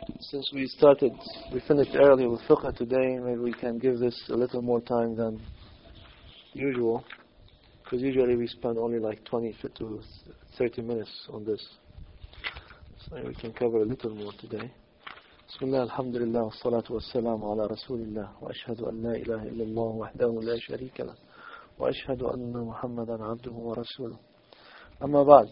Since we finished early with fiqh today, maybe we can give this a little more time than usual, because usually we spend only like 20 to 30 minutes on this. So we can cover a little more today. Bismillah, alhamdulillah, wassalatu wassalamu ala rasulillah, wa ashhadu an la ilaha illallah wahdahu la sharika lah, wa ashhadu anna Muhammadan abduhu wa rasuluh. Amma ba'd.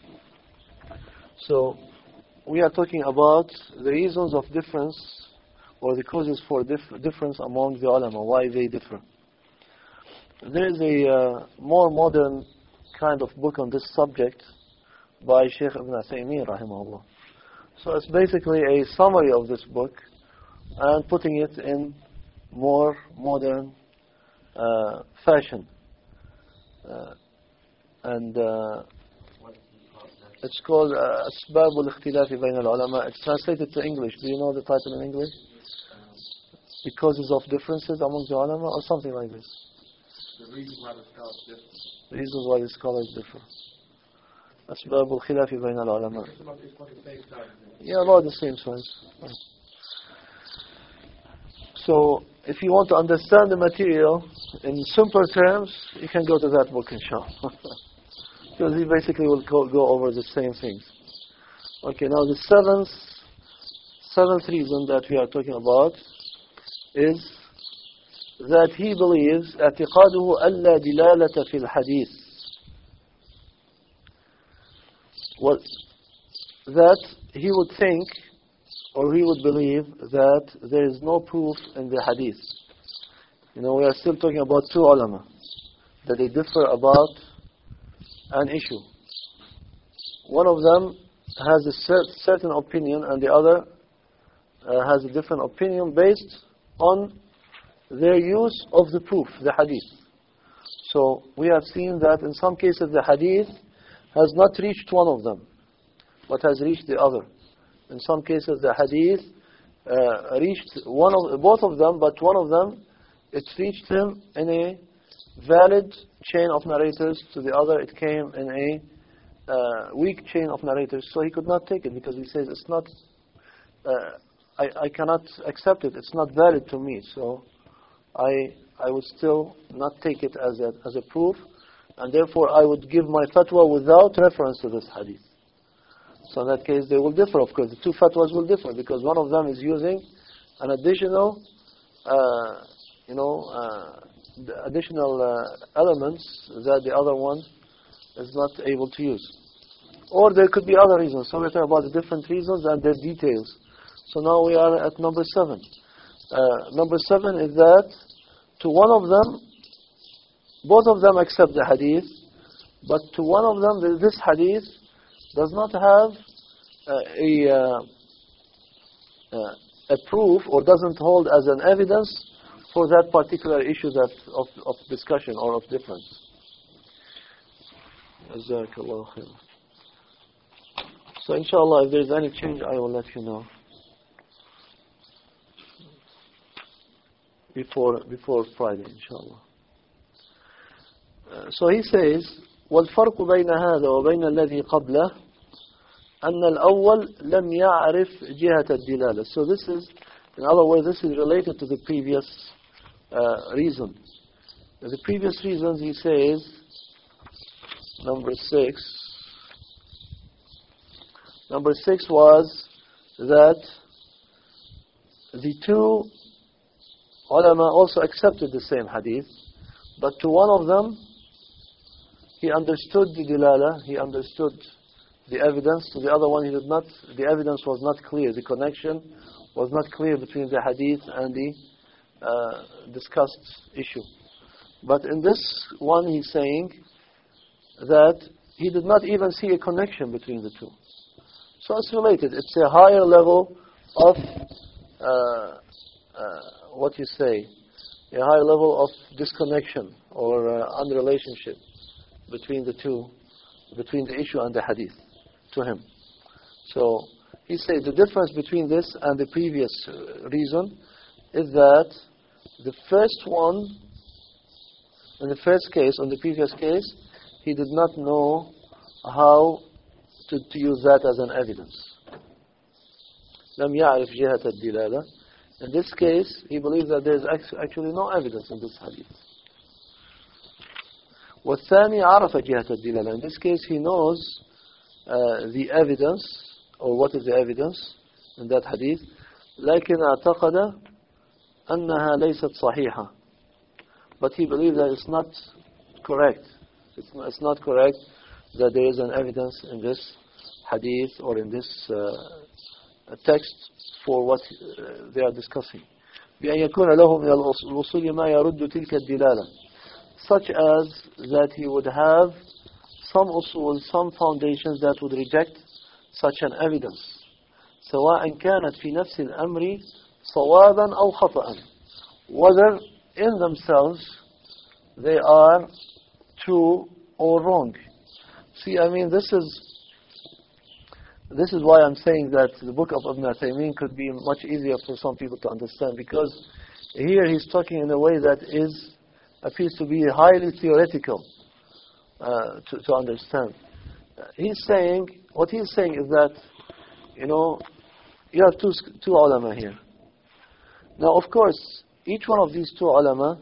So, we are talking about the reasons of difference, or the causes for difference among the ulama, why they differ. There is a more modern kind of book on this subject by Shaykh Ibn Uthaymeen rahimahullah. So it's basically a summary of this book and putting it in more modern fashion. It's called أسباب الاختلاف بين العلماء. It's translated to English. Do you know the title in English? The causes of differences among the ulama, or something like this. The reasons why the scholars differ. The reasons why the scholars differ. أسباب الخلاف بين العلماء. Yeah, about the same size. So, if you want to understand the material in simpler terms, you can go to that book, inshallah. Because he basically will go over the same things. Okay, now the seventh reason that we are talking about is that he believes اعتقاده ألا دلالة في الحديث. That he would think, or he would believe, that there is no proof in the hadith. You know, we are still talking about two ulama, that they differ about an issue. One of them has a certain opinion and the other has a different opinion based on their use of the proof, the hadith. So we have seen that in some cases the hadith has not reached one of them, but has reached the other. In some cases the hadith reached both of them, but one of them, it reached him in a valid chain of narrators, to the other it came in a weak chain of narrators, so he could not take it because he says it's not, I cannot accept it, it's not valid to me, so I would still not take it as a proof, and therefore I would give my fatwa without reference to this hadith. So in that case they will differ, of course, the two fatwas will differ, because one of them is using an additional elements that the other one is not able to use. Or there could be other reasons. So we're talking about the different reasons and their details. So now we are at number 7. Number 7 is that to one of them, both of them accept the hadith, but to one of them, this hadith does not have a proof, or doesn't hold as an evidence for that particular issue of discussion or of difference. Jazakallah khair. So inshallah, if there is any change, I will let you know before Friday, inshallah. So he says, وَالْفَرْقُ بَيْنَ هَذَا وَبَيْنَ الَّذِي قَبْلَهُ أَنَّ الْأَوَّلِ لَمْ يَعْرِفْ جِهَةَ الدِّلَالَةِ. So this is, in other words, this is related to the previous reason. The previous reasons, he says, number 6. Number 6 was that the two ulama also accepted the same hadith, but to one of them, he understood the dilala, he understood the evidence. To the other one, he did not. The evidence was not clear. The connection was not clear between the hadith and the discussed issue. But in this one, he's saying that he did not even see a connection between the two. So it's related. It's a higher level of a higher level of disconnection or unrelationship between the two, between the issue and the hadith to him. So he said the difference between this and the previous reason is that the first one, in the first case, on the previous case, he did not know how to use that as an evidence. لم يعرف جهة الدلالة. In this case, he believes that there is actually no evidence in this hadith. والثاني عرف جهة الدلالة. In this case, he knows the evidence, or what is the evidence in that hadith. لكن اعتقد أنها ليست صحيحة. But he believes that it's not correct. It's not correct that there is an evidence in this hadith or in this text for what they are discussing. بأن يكون له من الأصول ما يرد تلك الدلالة. Such as that he would have some usul, some foundations that would reject such an evidence. سواء كانت في نفس الأمر صوابا أو خطأ. Whether in themselves they are true or wrong. See, I mean, this is why I'm saying that the book of Ibn Taymiyyah could be much easier for some people to understand, because here he's talking in a way that appears to be highly theoretical to understand. What he's saying is that, you have two ulama here. Now, of course, each one of these two ulama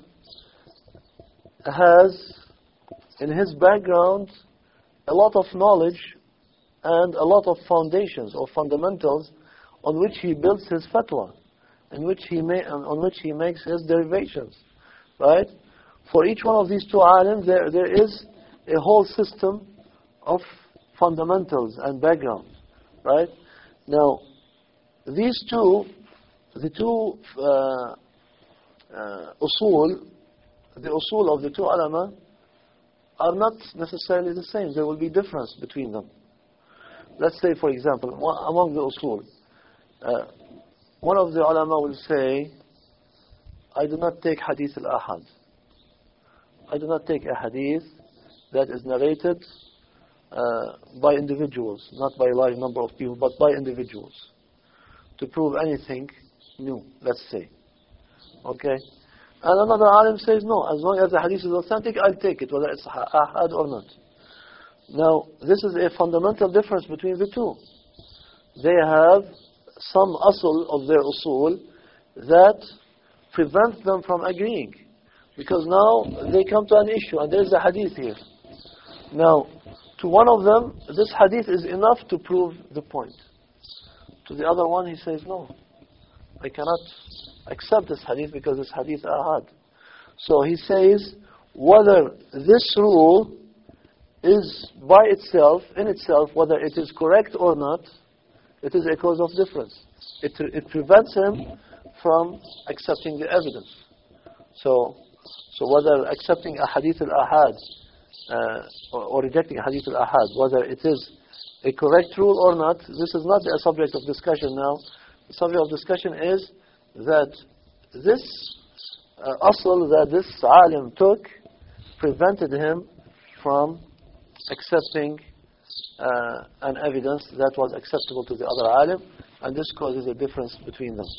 has in his background a lot of knowledge and a lot of foundations or fundamentals on which he builds his fatwa, on which he makes his derivations, right? For each one of these two alims, there is a whole system of fundamentals and background, right? Now, the two usul, the usul of the two ulama are not necessarily the same. There will be difference between them. Let's say, for example, among the usul, one of the ulama will say, I do not take hadith al-ahad. I do not take a hadith that is narrated by individuals, not by a large number of people, but by individuals, to prove anything new, let's say. Okay? And another alim says, no, as long as the hadith is authentic, I'll take it, whether it's ahad or not. Now, this is a fundamental difference between the two. They have some asl of their usul that prevents them from agreeing. Because now they come to an issue, and there is a hadith here. Now, to one of them, this hadith is enough to prove the point. To the other one, he says, no, I cannot accept this hadith because this hadith ahad. So he says, whether this rule is by itself, in itself, whether it is correct or not, it is a cause of difference. It prevents him from accepting the evidence. So whether accepting a hadith al-ahad or rejecting a hadith al-ahad, whether it is a correct rule or not, this is not a subject of discussion now. The subject of discussion is that this asl that this alim took prevented him from accepting an evidence that was acceptable to the other alim, and this causes a difference between them.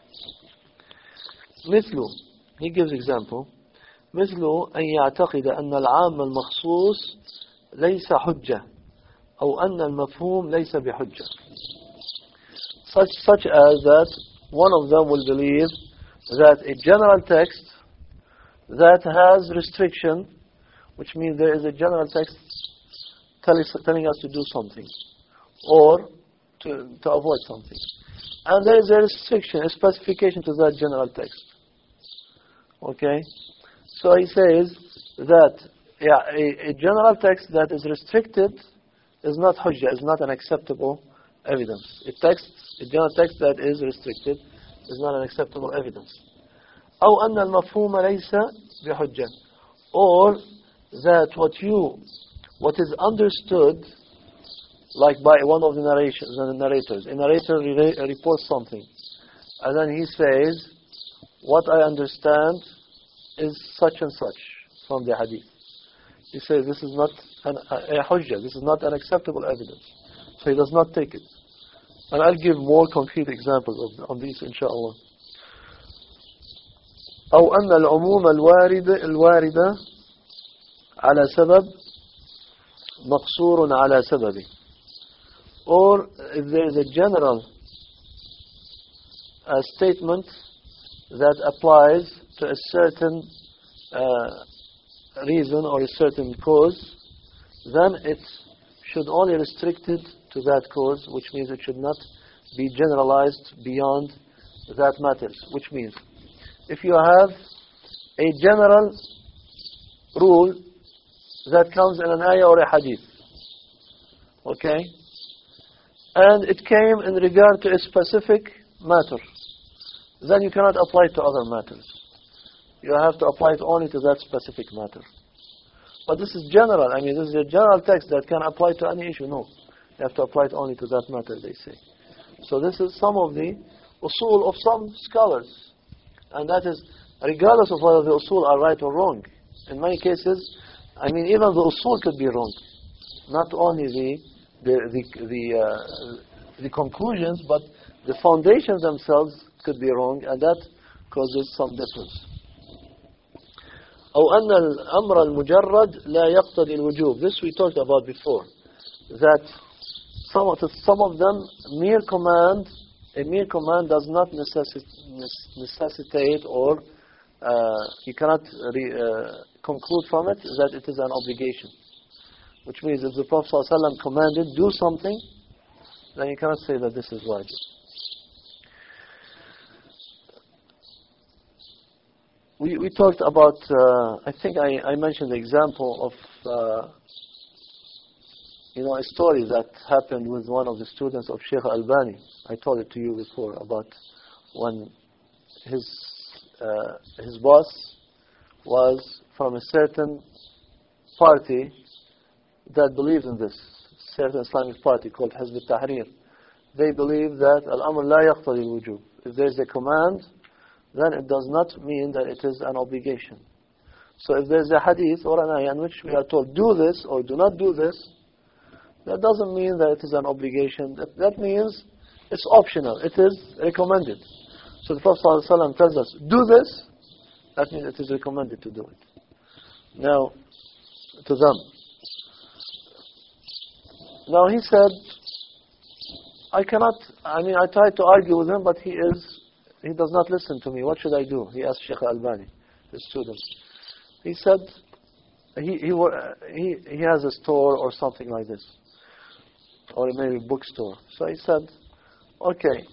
مثل, he gives example, مثل أن يعتقد أن العام المخصوص ليس حجة أو أن المفهوم ليس بحجة. Such as that one of them will believe that a general text that has restriction, which means there is a general text telling us to do something or to avoid something, and there is a restriction, a specification to that general text. Okay? So he says that a general text that is restricted is not hujjah, is not an acceptable evidence. A general text that is restricted is not an acceptable evidence. أو أن المفهوم ليس بحجة, or that what is understood, like by one of the narrators. A narrator reports something, and then he says, what I understand is such and such from the hadith. He says this is not a hujjah, this is not an acceptable evidence. So he does not take it. And I'll give more concrete examples of these inshallah. أو أن العموم الواردة على سبب مقصور على سببه. Or if there is a general a statement that applies to a certain reason or a certain cause, then it should only restricted to that cause, which means it should not be generalized beyond that matters. Which means, if you have a general rule that comes in an ayah or a hadith, okay, and it came in regard to a specific matter, then you cannot apply it to other matters. You have to apply it only to that specific matter. But this is general. I mean, this is a general text that can apply to any issue. No, you have to apply it only to that matter, they say. So this is some of the usul of some scholars. And that is regardless of whether the usul are right or wrong. In many cases, I mean, even the usul could be wrong. Not only the conclusions, but the foundations themselves could be wrong, and that causes some difference. أو أن الأمر المجرد لا يقتضي الوجوب. This we talked about before. That some of them, a mere command does not necessitate or you cannot conclude from it that it is an obligation. Which means if the Prophet ﷺ commanded, do something, then you cannot say that this is wajib. We talked about, I think I mentioned the example of, a story that happened with one of the students of Sheikh Albani. I told it to you before about when his boss was from a certain party that believes in this, certain Islamic party called Hizb al-Tahrir. They believe that al-amr la yaqtadi al-wujub. If there is a command, then it does not mean that it is an obligation. So if there is a hadith or an ayah in which we are told, do this or do not do this, that doesn't mean that it is an obligation. That means it's optional. It is recommended. So the Prophet ﷺ tells us, do this, that means it is recommended to do it. Now, to them. Now he said, I tried to argue with him, but he does not listen to me. What should I do? He asked Sheikh Albani, his student. He said, he has a store or something like this, or maybe a bookstore. So he said, okay,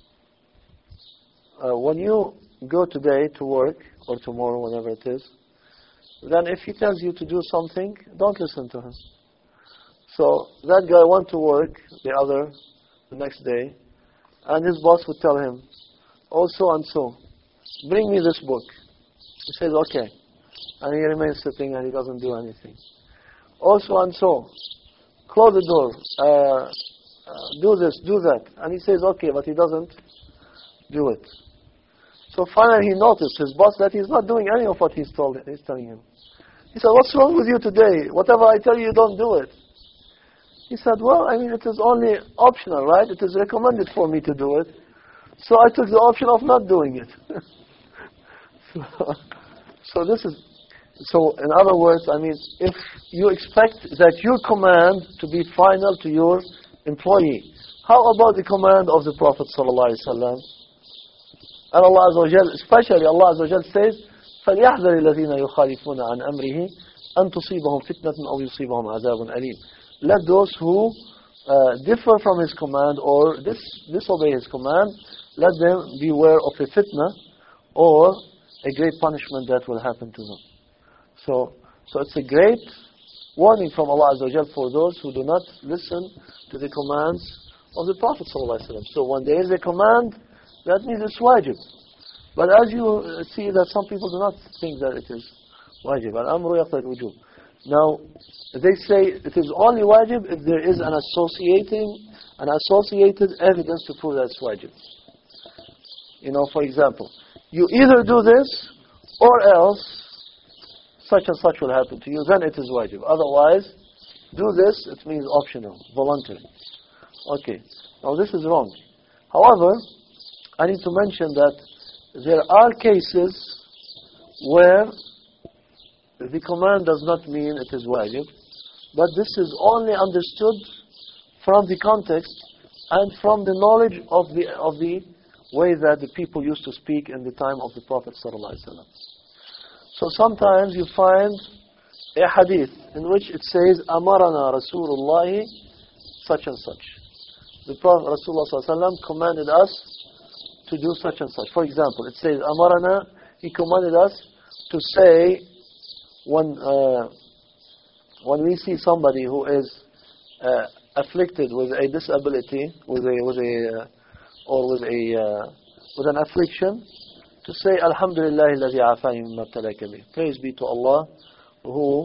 when you go today to work, or tomorrow, whenever it is, then if he tells you to do something, don't listen to him. So that guy went to work the next day, and his boss would tell him, oh, so and so, bring me this book. He says, okay. And he remains sitting and he doesn't do anything. Oh, so and so, close the door, do this, do that. And he says, okay, but he doesn't do it. So finally he noticed, his boss, that he's not doing any of what he's telling him. He said, what's wrong with you today? Whatever I tell you, don't do it. He said, well, it is only optional, right? It is recommended for me to do it. So I took the option of not doing it. So in other words, if you expect that your command to be final to your employee, how about the command of the Prophet ﷺ? And Allah Azza wa Jal, especially Allah Azza wa Jal says, فَلْيَحْذَرِ الَّذِينَ يُخَالِفُونَ عَنْ أَمْرِهِ أَنْ تُصِيبَهُمْ فِتْنَةٌ أَوْ يُصِيبَهُمْ عَذَابٌ أَلِيمٌ. Let those who differ from His command or disobey His command, let them beware of a fitna or a great punishment that will happen to them. So it's a great warning from Allah Azza wa Jal for those who do not listen to the commands of the Prophet ﷺ. So when there is a command, that means it's wajib. But as you see that some people do not think that it is wajib. Al-amru yaqtadi al-wujub. Now, they say it is only wajib if there is an associated evidence to prove that it's wajib. For example, you either do this or else such and such will happen to you, then it is wajib. Otherwise, do this, it means optional, voluntary. Okay, now this is wrong. However, I need to mention that there are cases where the command does not mean it is wajib, but this is only understood from the context and from the knowledge of way that the people used to speak in the time of the Prophet ﷺ. So sometimes you find a hadith in which it says, Amarana Rasulullah such and such. The Prophet Rasulullah ﷺ commanded us to do such and such. For example, it says, Amarana, he commanded us to say when we see somebody who is afflicted with a disability, with an affliction, to say Alhamdulillah alladhi afani mimma ibtalaka bih. Praise be to Allah who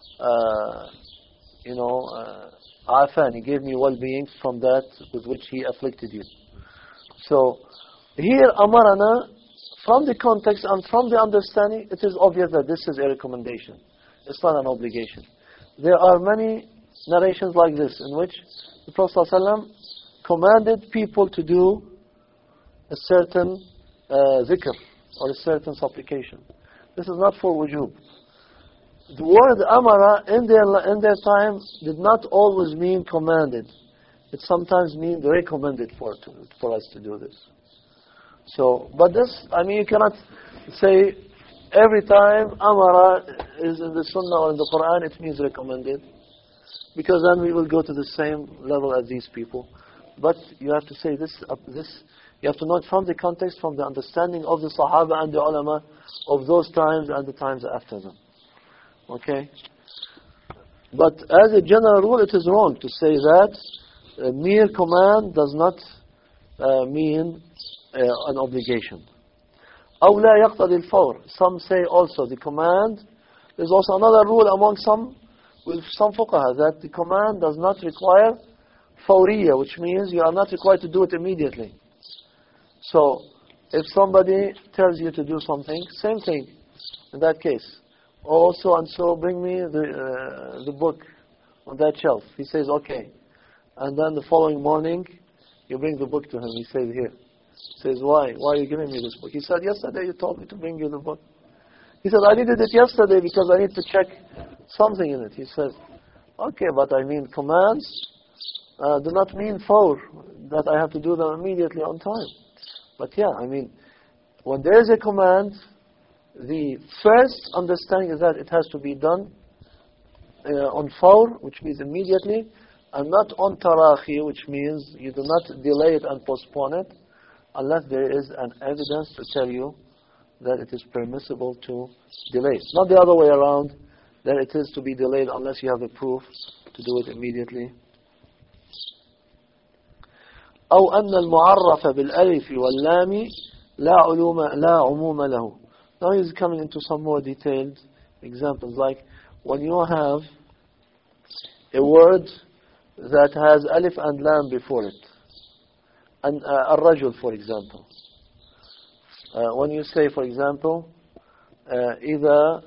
afani, gave me well-being from that with which He afflicted you. So here amarana, from the context and from the understanding, it is obvious that this is a recommendation. It's not an obligation. There are many narrations like this in which the Prophet ﷺ commanded people to do a certain zikr or a certain supplication. This is not for wujub. The word amara in their time did not always mean commanded. It sometimes means recommended for us to do this. So, but this, you cannot say every time amara is in the Sunnah or in the Quran, it means recommended, because then we will go to the same level as these people. But you have to say this. You have to know it from the context, from the understanding of the Sahaba and the ulama of those times and the times after them. Okay? But as a general rule, it is wrong to say that a mere command does not mean an obligation. أو لا يقتضي الفور. Some say also the command. There's also another rule among some fuqaha that the command does not require fawriya, which means you are not required to do it immediately. So, if somebody tells you to do something, same thing in that case. Also, and so bring me the book on that shelf. He says, okay. And then the following morning, you bring the book to him. He says, here. He says, why? Why are you giving me this book? He said, yesterday you told me to bring you the book. He said, I needed it yesterday because I need to check something in it. He says, okay, but commands do not mean that I have to do them immediately on time. But yeah, when there is a command, the first understanding is that it has to be done on fawr, which means immediately, and not on tarahi, which means you do not delay it and postpone it, unless there is an evidence to tell you that it is permissible to delay. Not the other way around, that it is to be delayed unless you have a proof to do it immediately. أو أن المعرف بالألف واللام لا عموم له. Now he's coming into some more detailed examples, like when you have a word that has alif and lam before it, and الرجل, for example. When you say, for example, إذا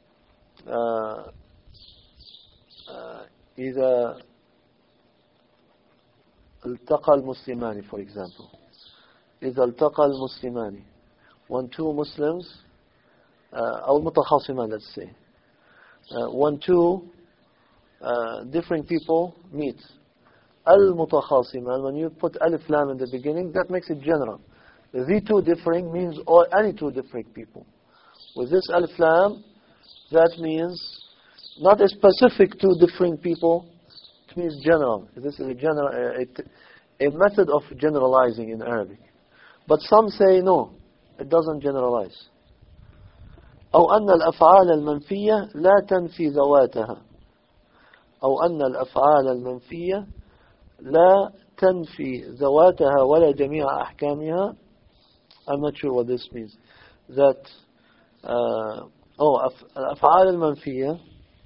التقى المسلمان, for example. إذا التقى المسلمان. When two Muslims, أو المتخاصمان, let's say. When two different people meet. المتخاصمان, when you put alif lam in the beginning, that makes it general. The two differing means any two different people. With this alif lam, that means not a specific two differing people. It means general. This is a method of generalizing in Arabic. But some say no, it doesn't generalize. أو أن الأفعال المنفية لا تنفي ذواتها. أو أن الأفعال المنفية لا تنفي ذواتها ولا جميع أحكامها. I'm not sure what this means. That الأفعال المنفية,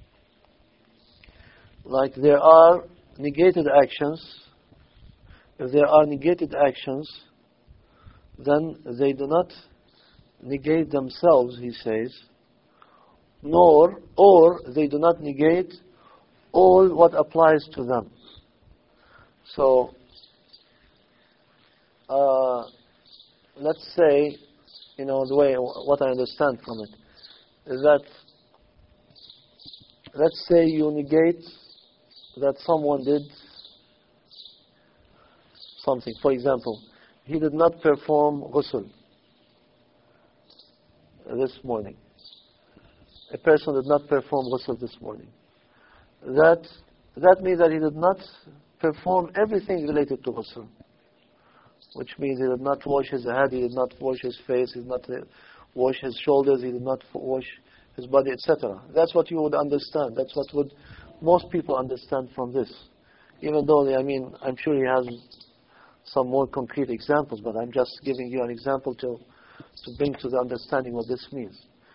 like there are negated actions. If there are negated actions, then they do not negate themselves, he says, or they do not negate all what applies to them. So, let's say, the way, what I understand from it, is that, let's say you negate that someone did something. For example, he did not perform ghusl this morning. A person did not perform ghusl this morning. That means that he did not perform everything related to ghusl, which means he did not wash his head, he did not wash his face, he did not wash his shoulders, he did not wash his body, etc. That's what you would understand. That's what would most people understand from this. Even though, I'm sure he has some more concrete examples, but I'm just giving you an example to bring to the understanding what this means.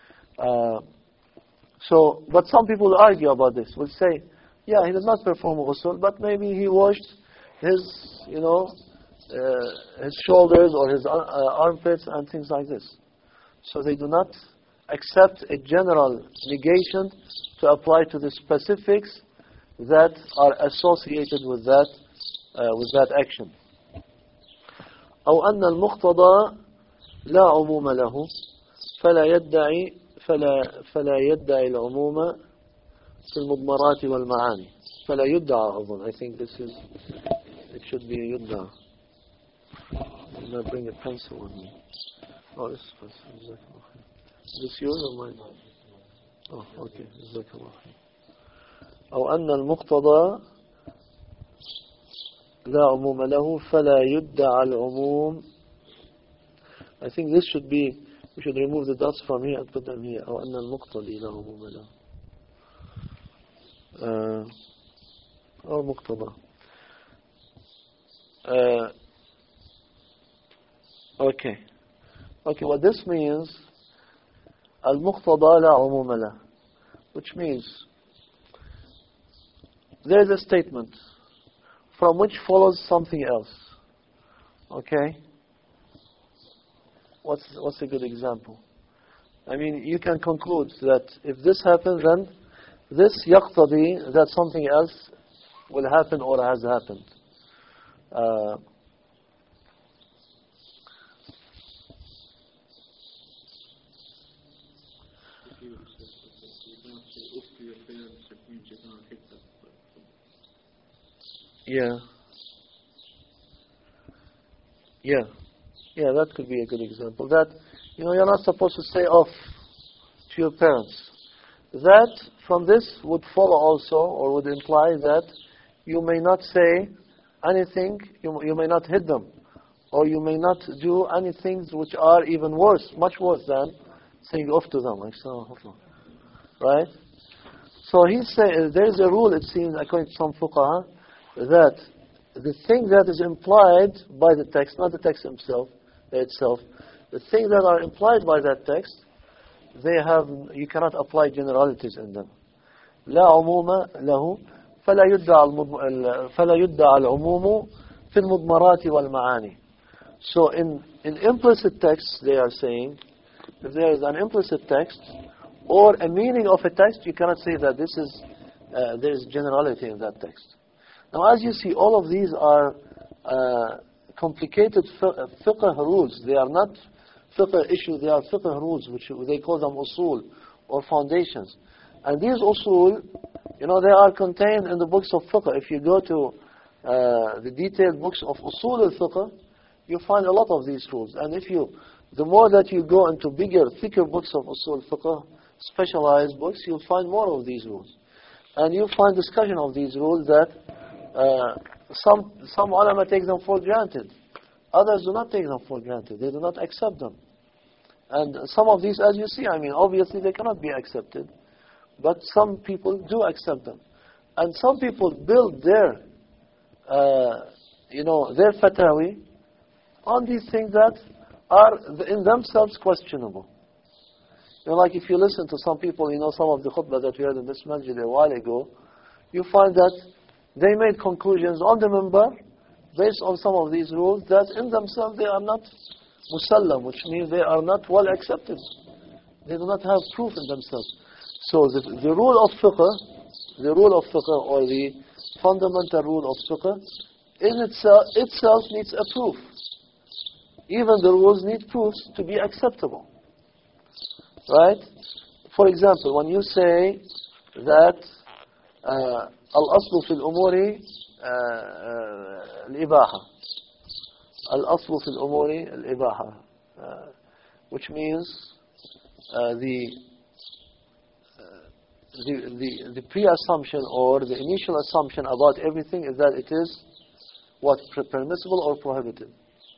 But some people will argue about this. Will say, yeah, he did not perform ghusl, but maybe he washed his, his shoulders or his armpits and things like this. So they do not accept a general negation to apply to the specifics that are associated with that action. أو أن المقتضى لا عموم له فلا يدعي العموم في المضمرات والمعاني. فلا يدعى أظن. I think it should be يدعى. I'm going to bring a pencil with me. Oh, this is pencil. Is this yours or mine? Oh, okay. جزاك الله خير. أو أن المقتضى لا عموم له فلا يدعى العموم. I think this should be, we should remove the dots from here and put them here. أو أن المقتضي لا عموم له. أو مقتضى. Okay, what this means, المقتضى لا عموم له, which means there is a statement from which follows something else. Okay? What's a good example? You can conclude that if this happens, then this يقتضي that something else will happen or has happened. Yeah, that could be a good example. That, you're not supposed to say off to your parents. That, from this, would follow also, or would imply that you may not say anything, you may not hit them, or you may not do anything which are even worse, much worse than saying off to them. Right? So he's saying, there is a rule, it seems, according to some fuqaha, that the thing that is implied by the text, not the text itself, the things that are implied by that text, you cannot apply generalities in them. لا عموم له فلا يدعى العموم في المضمرات والمعاني. So in implicit texts, they are saying, if there is an implicit text or a meaning of a text, you cannot say that there is generality in that text. Now, as you see, all of these are complicated fiqh rules. They are not fiqh issues, they are fiqh rules, which they call them usul or foundations. And these usul, they are contained in the books of fiqh. If you go to the detailed books of usul al-fiqh, you find a lot of these rules. And the more that you go into bigger, thicker books of usul al-fiqh, specialized books, you'll find more of these rules. And you'll find discussion of these rules that some ulama take them for granted. Others do not take them for granted. They do not accept them. And some of these, as you see, obviously they cannot be accepted. But some people do accept them. And some people build their fatawi on these things that are in themselves questionable. Like if you listen to some people, some of the khutbah that we had in this masjid a while ago, you find that they made conclusions on the minbar based on some of these rules that in themselves they are not musallam, which means they are not well accepted. They do not have proof in themselves. So the rule of fiqh, or the fundamental rule of fiqh, in itself needs a proof. Even the rules need proofs to be acceptable. Right? For example, when you say that الأصل في الأمور الإباحة, الأصل في الأمور الإباحة, which means the pre-assumption or the initial assumption about everything is that it is what, permissible or prohibited?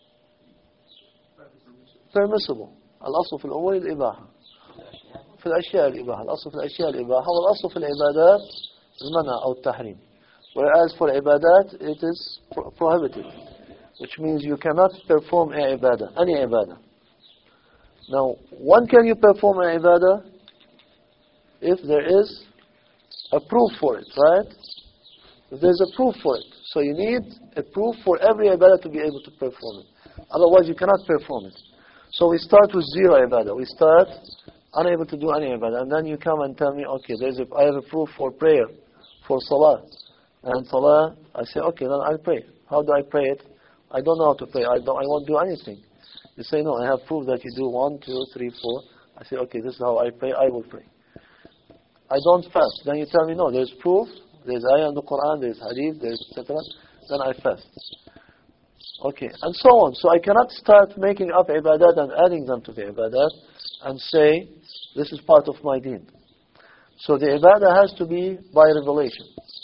Permissible. الأصل في الأمور الإباحة. في الأشياء الإباحة. الأصل في الأشياء الإباحة والأصل في العبادات المنع أو التحريم. Whereas for ibadat it is prohibited, which means you cannot perform a ibadah, any ibadah. Now, when can you perform an ibadah? If there is a proof for it, right? If there's a proof for it. So you need a proof for every ibadah to be able to perform it. Otherwise you cannot perform it. So we start with zero ibadah. We start unable to do any ibadah. And then you come and tell me, okay, I have a proof for prayer, for salah. And salah, I say, okay, then I'll pray. How do I pray it? I don't know how to pray. I won't do anything. You say, no, I have proof that you do 1, 2, 3, 4. I say, okay, this is how I pray. I will pray. I don't fast. Then you tell me, no, there's proof. There's ayah in the Quran, there's hadith, there's etc. Then I fast. Okay, and so on. So I cannot start making up ibadat and adding them to the ibadat and say, this is part of my deen. So the ibadah has to be by revelation.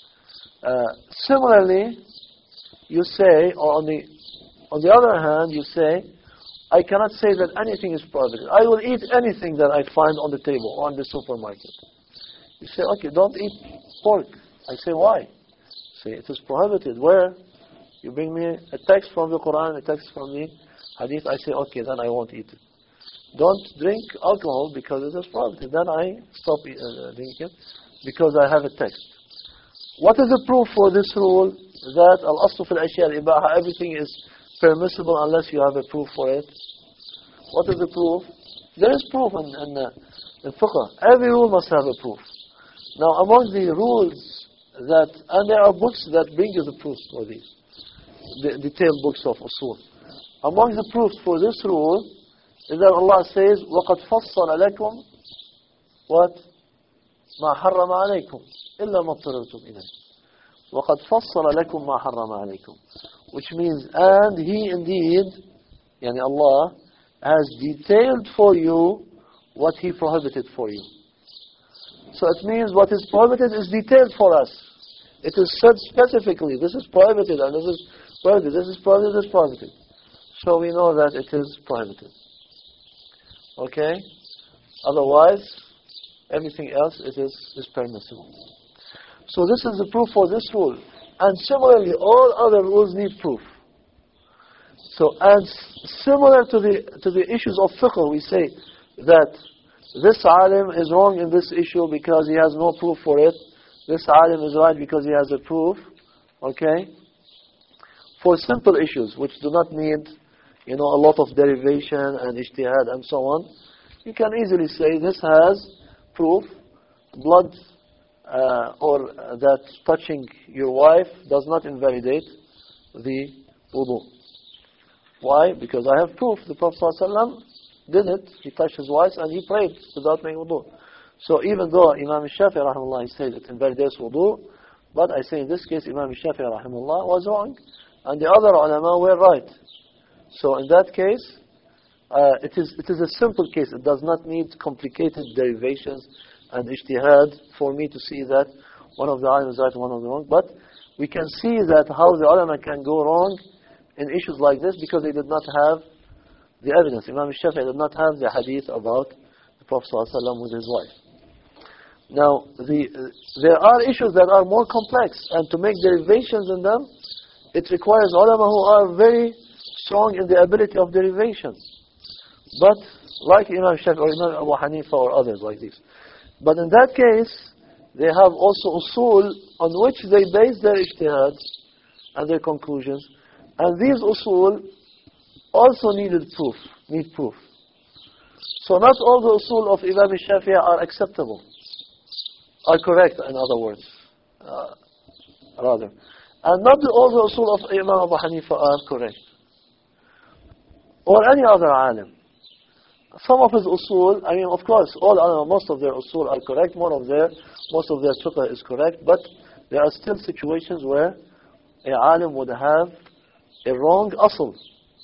Similarly, you say, or on the other hand, you say, I cannot say that anything is prohibited. I will eat anything that I find on the table or in the supermarket. You say, okay, don't eat pork. I say, why? Say, it is prohibited. Where? You bring me a text from the Quran, a text from the hadith. I say, okay, then I won't eat it. Don't drink alcohol because it is prohibited. Then I stop drinking because I have a text. What is the proof for this rule that al-aslu fil ashya al-ibaha, everything is permissible unless you have a proof for it? What is the proof? There is proof in fiqh. Every rule must have a proof. Now, among the rules and there are books that bring you the proofs for these, the detailed books of usul. Among the proofs for this rule is that Allah says, وَقَدْ فَصَّلَ لَكُمْ what? مَا حَرَّمَ عَلَيْكُمْ إِلَّا مَا اضْطَرَرْتُمْ إِلَيْهِ وَقَدْ فَصَّلَ لَكُمْ مَا حَرَّمَ عَلَيْكُمْ, which means, and He indeed, yani Allah, has detailed for you what He prohibited for you. So it means what is prohibited is detailed for us. It is said specifically, this is prohibited, and this is prohibited, this is prohibited, this is prohibited. So we know that it is prohibited. Okay? Otherwise, everything else is permissible. So this is the proof for this rule. And similarly, all other rules need proof. So, and similar to the issues of fiqh, we say that this alim is wrong in this issue because he has no proof for it. This alim is right because he has a proof. Okay? For simple issues which do not need, a lot of derivation and ijtihad and so on, you can easily say this has proof. Blood or that touching your wife does not invalidate the wudu. Why? Because I have proof. The Prophet ﷺ did it. He touched his wife and he prayed without making wudu. So even though Imam Shafi'i rahimahullah said it invalidates wudu, but I say in this case Imam Shafi'i rahimahullah was wrong and the other ulama were right. So in that case, it is a simple case. It does not need complicated derivations and ijtihad for me to see that one of the ulama is right and one of the wrong. But we can see that how the ulama can go wrong in issues like this because they did not have the evidence. Imam Shafi'i did not have the hadith about the Prophet ﷺ with his wife. Now, there are issues that are more complex, and to make derivations in them, it requires ulama who are very strong in the ability of derivation. But, like Imam Shafi'i or Imam Abu Hanifa or others like this. But in that case, they have also usul on which they base their ijtihad and their conclusions. And these usul also need proof. So not all the usul of Imam Shafi'i are acceptable, are correct, in other words, rather. And not all the usul of Imam Abu Hanifa are correct. Or any other alim. Some of his usul, of course, most of their usul are correct, most of their fiqh is correct, but there are still situations where a alim would have a wrong asl,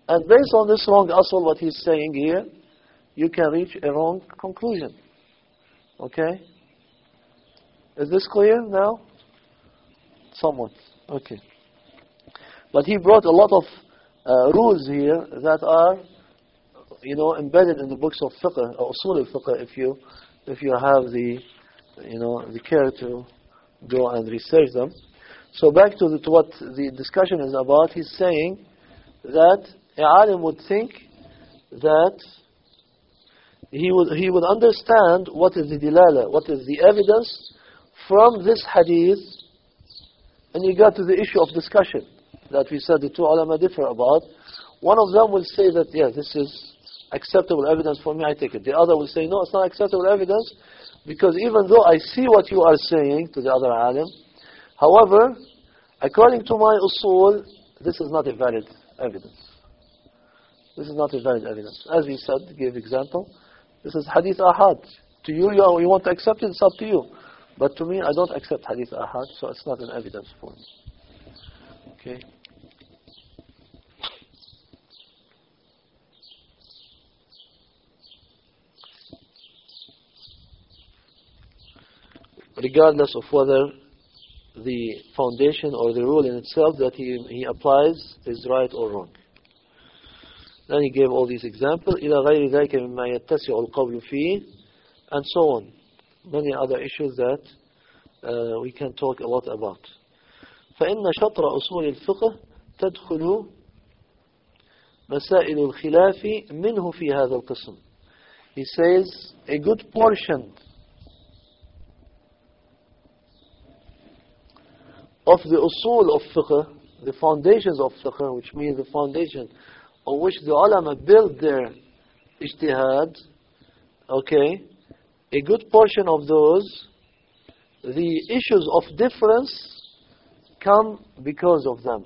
And based on this wrong asl, what he's saying here, you can reach a wrong conclusion. Okay? Is this clear now? Somewhat. Okay. But he brought a lot of rules here that are, embedded in the books of fiqh, or usul al-fiqh, if you have the, the care to go and research them. So back to what the discussion is about, he's saying that a alim would think that he would understand what is the dilala, what is the evidence from this hadith, and you got to the issue of discussion that we said the two ulama differ about. One of them will say that, yeah, this is acceptable evidence for me, I take it. The other will say, no, it's not acceptable evidence, because even though I see what you are saying to the other alim, however, according to my usul, this is not a valid evidence. This is not a valid evidence. As we said, give example, this is hadith ahad. To you, you want to accept it, it's up to you. But to me, I don't accept hadith ahad, so it's not an evidence for me. Okay. Regardless of whether the foundation or the rule in itself that he applies is right or wrong. Then he gave all these examples, إلى غير ذلك مما يتسع القول فيه, and so on. Many other issues that we can talk a lot about. فإن شطر أصول الفقه تدخل مسائل الخلاف منه في هذا القسم. He says a good portion of the usul of fiqh, the foundations of fiqh, which means the foundation on which the ulama build their ijtihad, okay, a good portion of those, the issues of difference come because of them.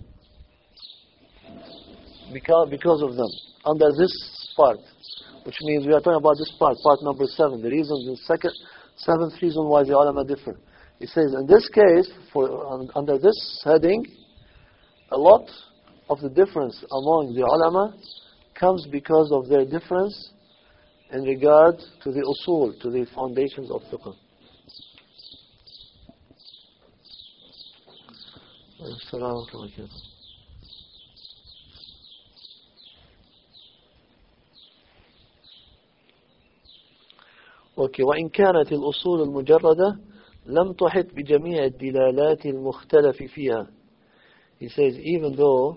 Because of them. Under this part, which means we are talking about this part number 7, the reasons, the seventh reason why the ulama differ. He says, in this case, under this heading, a lot of the difference among the ulama comes because of their difference in regard to the usul, to the foundations of fiqh. Okay, وإن كانت الأصول المجردة لم تحط بجميع الدلالات المختلف فيها. He says, even though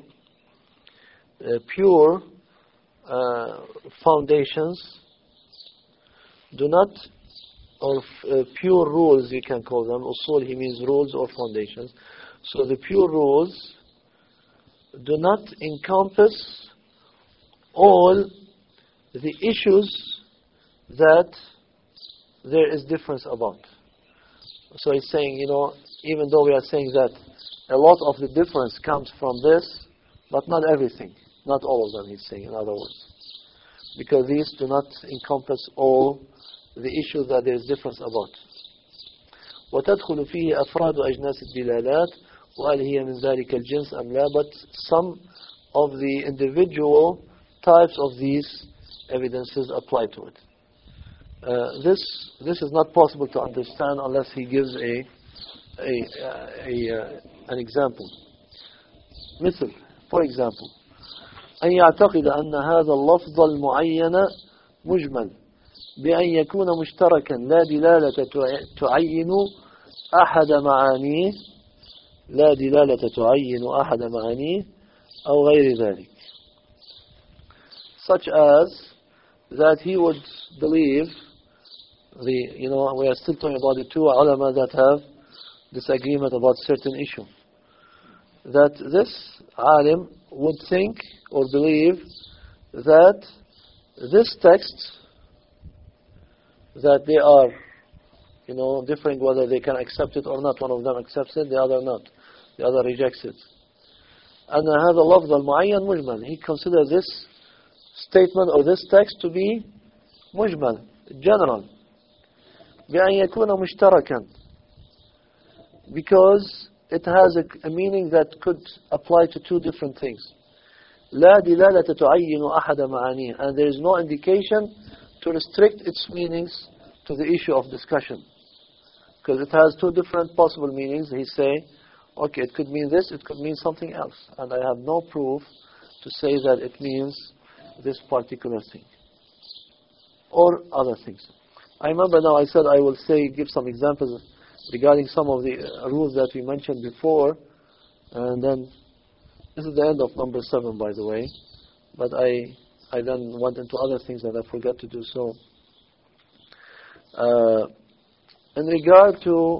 pure foundations do not, or pure rules, you can call them, usul, he means rules or foundations. So the pure rules do not encompass all the issues that there is difference about. So he's saying, even though we are saying that a lot of the difference comes from this, but not everything. Not all of them, he's saying, in other words. Because these do not encompass all the issues that there is difference about. وتدخل فيه أفراد أجناس الدلالات وهل هي من ذلك الجنس أم لا, but some of the individual types of these evidences apply to it. This is not possible to understand unless he gives an example. مثل, for example, أن يعتقد أن هذا اللفظ المعين مجمل بأن يكون مشتركا لا دلالة تعين أحد معانيه لا دلالة تعين أحد معانيه أو غير ذلك, such as that he would believe we are still talking about the two ulama that have disagreement about certain issue, that this alim would think or believe that this text, that they are differing whether they can accept it or not. One of them accepts it, the other not, the other rejects it. And هذا اللفظ المعين مجمل, he considers this statement or this text to be مجمل, general, بأن يكون مشتركا, because it has a meaning that could apply to two different things. لا دلالة تعين أحد معانيه, and there is no indication to restrict its meanings to the issue of discussion, because it has two different possible meanings. He say, okay, it could mean this, it could mean something else, and I have no proof to say that it means this particular thing or other things. I remember now I said I will give some examples regarding some of the rules that we mentioned before, and then this is the end of number 7, by the way, but I then went into other things that I forgot to do so. In regard to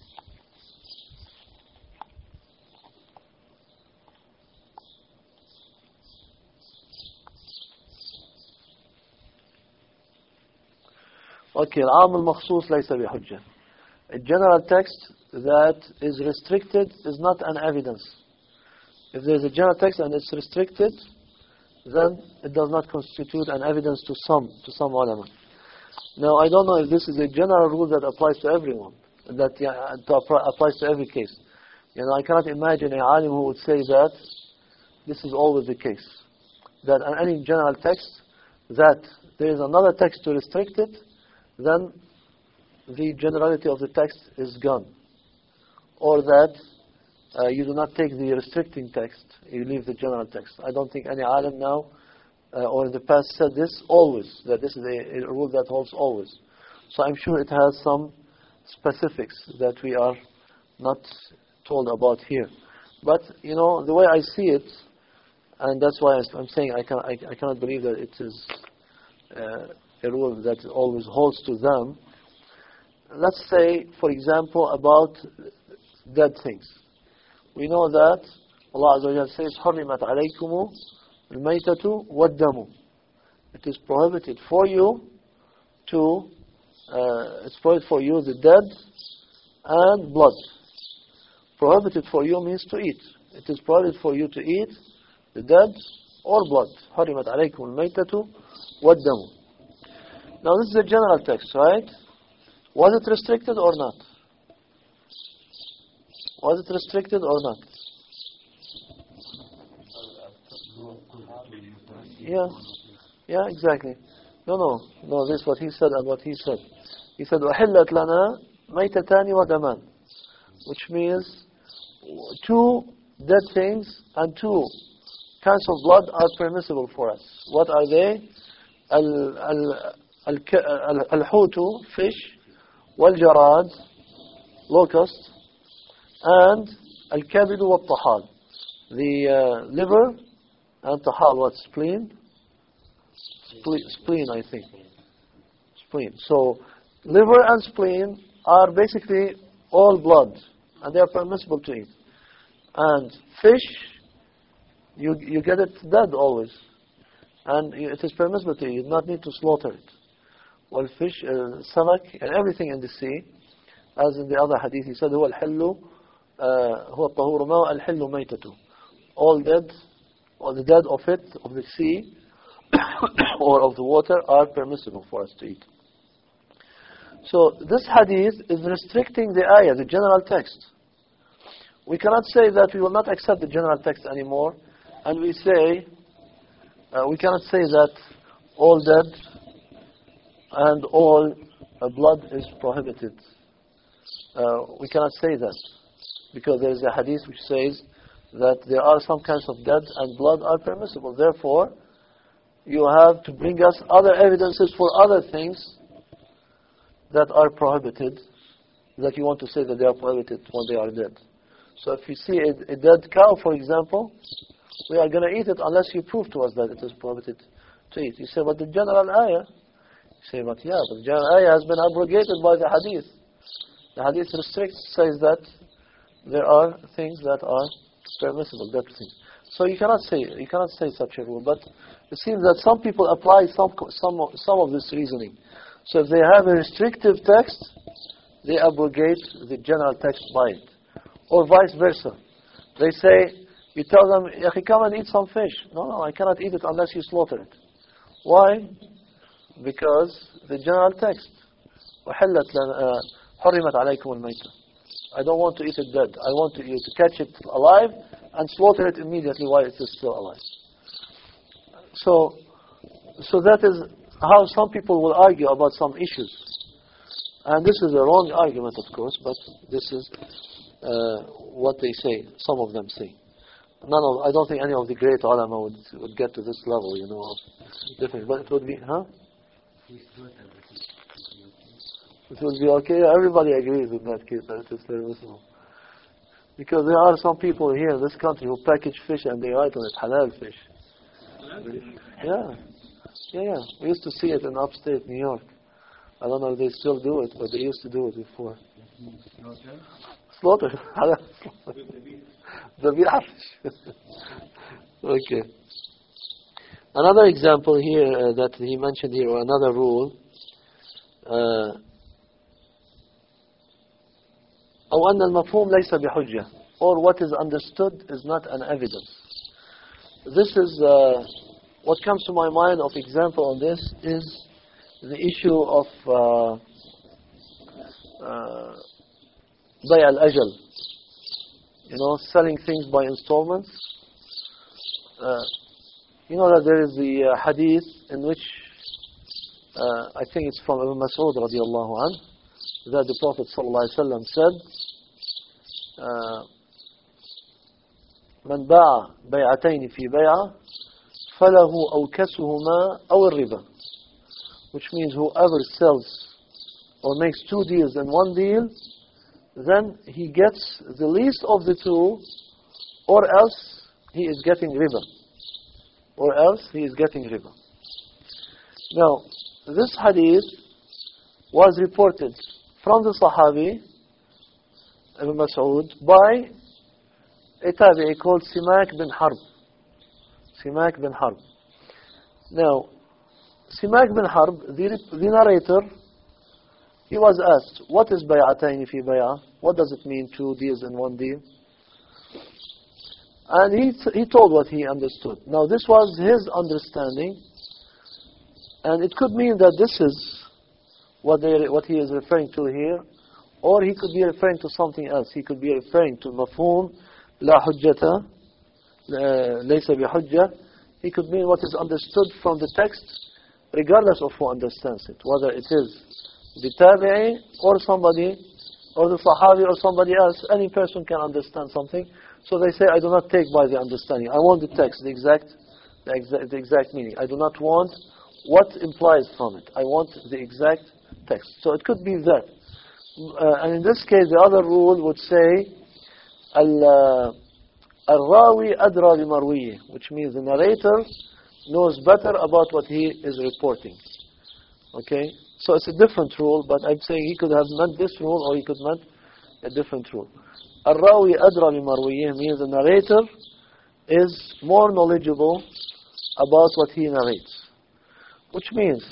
العام المخصوص ليس بحجة. A general text that is restricted is not an evidence. If there is a general text and it's restricted, then it does not constitute an evidence to some ulama. Now, I don't know if this is a general rule that applies to everyone, that applies to every case. I cannot imagine a alim who would say that this is always the case. That in any general text, that there is another text to restrict it, then the generality of the text is gone. Or that you do not take the restricting text, you leave the general text. I don't think any alim now or in the past said this always, that this is a rule that holds always. So I'm sure it has some specifics that we are not told about here. But, the way I see it, and that's why I'm saying I cannot believe that it is a rule that always holds to them. Let's say, for example, about dead things. We know that Allah Azza wa Jalla says, حُرِّمَتْ عَلَيْكُمُ الْمَيْتَةُ وَالدَّمُ. It is prohibited for you the dead and blood. Prohibited for you means to eat. It is prohibited for you to eat the dead or blood. حُرِّمَتْ عَلَيْكُمُ الْمَيْتَةُ وَالدَّمُ. Now this is a general text, right? Was it restricted or not? Was it restricted or not? Yeah, exactly. No, this is what he said and what he said. He said, وَحِلَّتْ لَنَا مَيْتَتَانِ وَدَمَانِ, which means 2 dead things and 2 kinds of blood are permissible for us. What are they? Al-hutu, fish, wal-jarad, locust, and al-kabidu wal-tahal, the liver, and tahal, what, spleen? Spleen, I think. Spleen. So, liver and spleen are basically all blood, and they are permissible to eat. And fish, you get it dead always, and it is permissible to eat. You do not need to slaughter it. Well, fish, samak, and everything in the sea, as in the other hadith, he said, هو الحل هو الطهور ماء الحل ميتته. All dead, or the dead of it, of the sea, or of the water, are permissible for us to eat. So this hadith is restricting the ayah, the general text. We cannot say that we will not accept the general text anymore, and we say, we cannot say that all dead and all blood is prohibited. We cannot say that, because there is a hadith which says that there are some kinds of dead and blood are permissible. Therefore, you have to bring us other evidences for other things that are prohibited, that you want to say that they are prohibited when they are dead. So if you see a dead cow, for example, we are going to eat it unless you prove to us that it is prohibited to eat. You say, but the general ayah. You say, but the general ayah has been abrogated by the hadith. The hadith says that there are things that are permissible, dead things. So you cannot say such a rule. But it seems that some people apply some of this reasoning. So if they have a restrictive text, they abrogate the general text by it. Or vice versa. They say, you tell them, come and eat some fish. No, I cannot eat it unless you slaughter it. Why? Because the general text, حُرِّمَتْ عَلَيْكُمُ الْمَيْتَةُ. I don't want to eat it dead. I want you to catch it alive and slaughter it immediately while it is still alive. So that is how some people will argue about some issues. And this is a wrong argument, of course, but this is what they say, some of them say. I don't think any of the great ulama would get to this level, of difference. But it would be, It would be okay. Everybody agrees in that case that it is permissible. Because there are some people here in this country who package fish and they write on it halal fish. Yeah. We used to see it in upstate New York. I don't know if they still do it, but they used to do it before. Slaughter. Zabih. Okay. Another example here that he mentioned here, or another rule, أو أن المفهوم ليس بحجة, or what is understood is not an evidence. This is what comes to my mind of example on this is the issue of bay al-ajal, selling things by installments. You know that there is the hadith in which I think it's from Ibn Mas'ud radiallahu anhu, that the Prophet ﷺ said, من باع بيعتين في بيعة فله أوكسهما أو الربا, which means whoever sells or makes two deals in one deal, then he gets the least of the two, or else he is getting riba. Now, this hadith was reported from the Sahabi Ibn Mas'ud by a tabi'i called Simak bin Harb. Now, Simak bin Harb, the narrator, he was asked, what is bay'atayn fi bay'ah? What does it mean, two deals in one deal? And he told what he understood. Now, this was his understanding, and it could mean that this is what he is referring to here, or he could be referring to something else. He could be referring to mafhum la hujjata, laysa bihujja. He could mean what is understood from the text, regardless of who understands it, whether it is the tabi'i or somebody, or the sahabi or somebody else. Any person can understand something. So they say, I do not take by the understanding. I want the text, the exact meaning. I do not want what implies from it. I want the exact text. So it could be that. And in this case, the other rule would say, Al-Rawi adra bi-marwiyi, which means the narrator knows better about what he is reporting. Okay? So it's a different rule, but I'm saying he could have meant this rule, or he could meant a different rule. Al-Rawi adra bi-marwiyi means the narrator is more knowledgeable about what he narrates. Which means,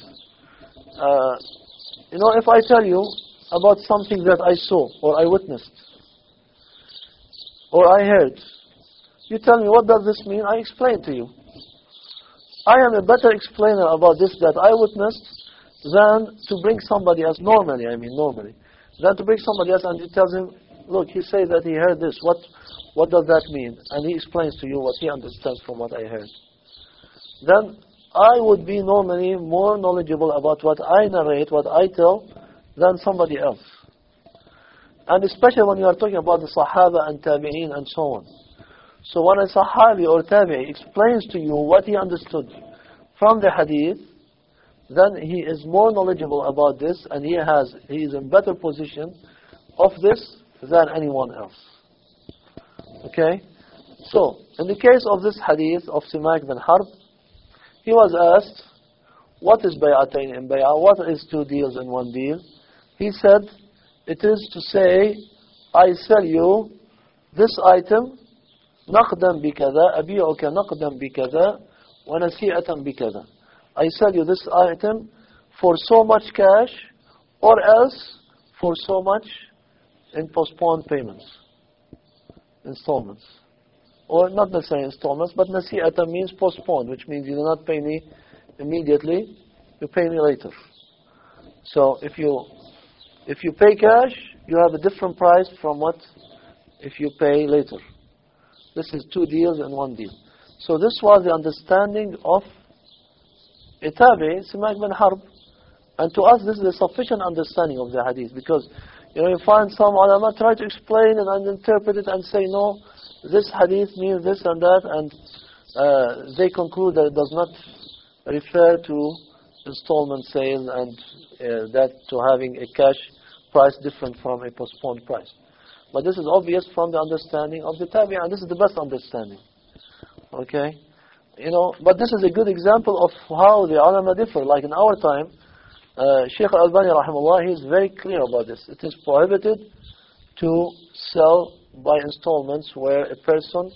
if I tell you about something that I saw, or I witnessed, or I heard, you tell me, what does this mean? I explain to you. I am a better explainer about this that I witnessed than to bring somebody else, normally, than to bring somebody else and you tell him, look, he says that he heard this, what does that mean? And he explains to you what he understands from what I heard. Then I would be normally more knowledgeable about what I narrate, what I tell, than somebody else. And especially when you are talking about the Sahaba and Tabi'een and so on. So when a Sahabi or Tabi'i explains to you what he understood from the Hadith, then he is more knowledgeable about this, and he is in better position of this than anyone else. Okay? So, in the case of this Hadith of Simak bin Harb, he was asked, what is bay'atayn in bay'ah? What is two deals in one deal? He said, it is to say, I sell you this item, نقدا بكذا, أبيعك نقدا بكذا, ونسيئة بكذا. I sell you this item for so much cash, or else for so much in postponed payments, installments. Or not necessarily installments, but nasi'ata means postponed, which means you do not pay me immediately, you pay me later. So if you pay cash, you have a different price from what if you pay later. This is two deals in one deal. So this was the understanding of a tabi, Simak bin Harb. And to us, this is a sufficient understanding of the hadith, because you find some ulama try to explain and interpret it and say, no, this hadith means this and that, and they conclude that it does not refer to installment sale and that to having a cash price different from a postponed price. But this is obvious from the understanding of the tabi'in, and this is the best understanding. Okay? But this is a good example of how the ulama differ. Like in our time, Shaykh Al-Albani rahimahullah, he is very clear about this. It is prohibited to sell by installments where a person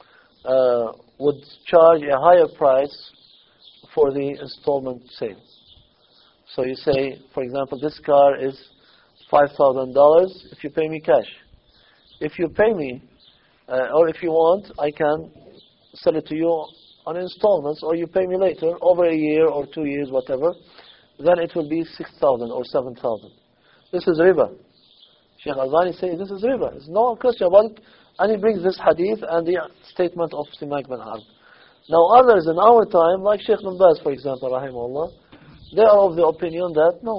would charge a higher price for the installment sale. So you say, for example, this car is $5,000 if you pay me cash. If you pay me, or if you want, I can sell it to you on installments, or you pay me later, over a year or 2 years, whatever, then it will be 6,000 or 7,000. This is riba. Shaykh Al-Albani says this is riba. There's no question about it. And he brings this hadith and the statement of Simak bin Harb. Now others in our time, like Shaykh bin Baz, for example, rahimahullah, they are of the opinion that no,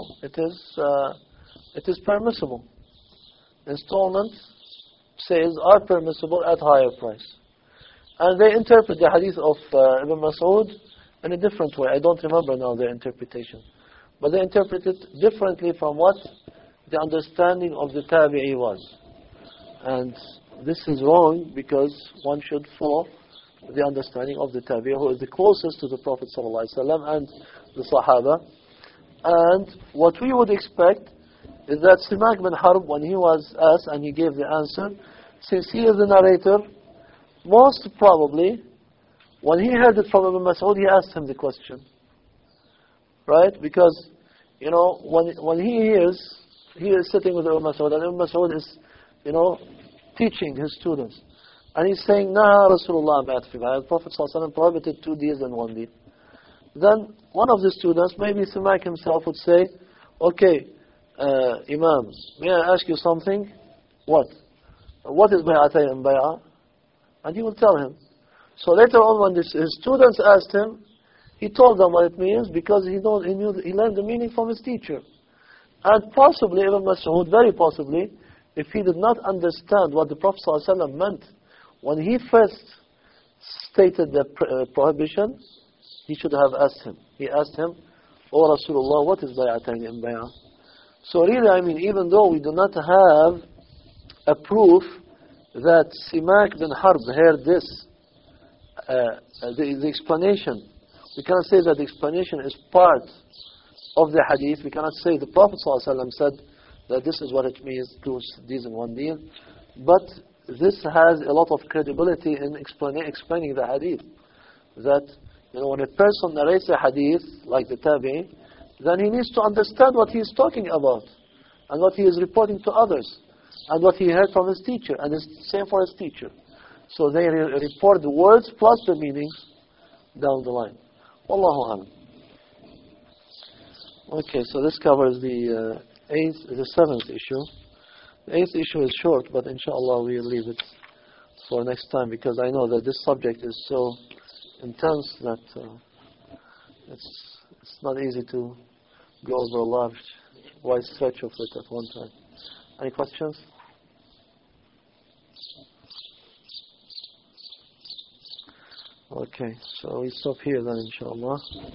it is permissible. Installment sales are permissible at higher price. And they interpret the hadith of Ibn Mas'ud in a different way. I don't remember now their interpretation. But they interpret it differently from what the understanding of the tabi'i was. And this is wrong, because one should follow the understanding of the tabi'i, who is the closest to the Prophet ﷺ and the Sahaba. And what we would expect is that Simak bin Harb, when he was asked and he gave the answer, since he is the narrator, most probably, when he heard it from Ibn Mas'ud, he asked him the question. Right? Because, when he is sitting with Ibn Mas'ud, and Ibn Mas'ud is, teaching his students. And he's saying, Naha Rasulullah ba'atfilah. The Prophet ﷺ prohibited 2 deals and 1 deal. Then, one of the students, maybe Simak himself, would say, okay, Imam, may I ask you something? What? What is bay'atay and bay'ah? And he will tell him. So later on, when his students asked him, he told them what it means, because he learned the meaning from his teacher. And possibly, Ibn Mas'ud, very possibly, if he did not understand what the Prophet ﷺ meant, when he first stated the prohibition, he should have asked him. He asked him, O Rasulullah, what is bay'atayn and bay'ah? So really, even though we do not have a proof that Simak bin Harb heard this, the explanation, we cannot say that the explanation is part of the hadith. We cannot say the Prophet ﷺ said that this is what it means, 2 deals and 1 deal. But this has a lot of credibility in explaining the hadith. That when a person narrates a hadith, like the tabi'i, then he needs to understand what he is talking about, and what he is reporting to others, and what he heard from his teacher, and it's the same for his teacher. So they report the words plus the meanings down the line. Wallahu a'lam. Okay, so this covers the 7th issue. The 8th issue is short, but inshallah we'll leave it for next time, because I know that this subject is so intense that it's not easy to go over a wide stretch of it at one time. Any questions? Okay, so we stop here then, inshallah.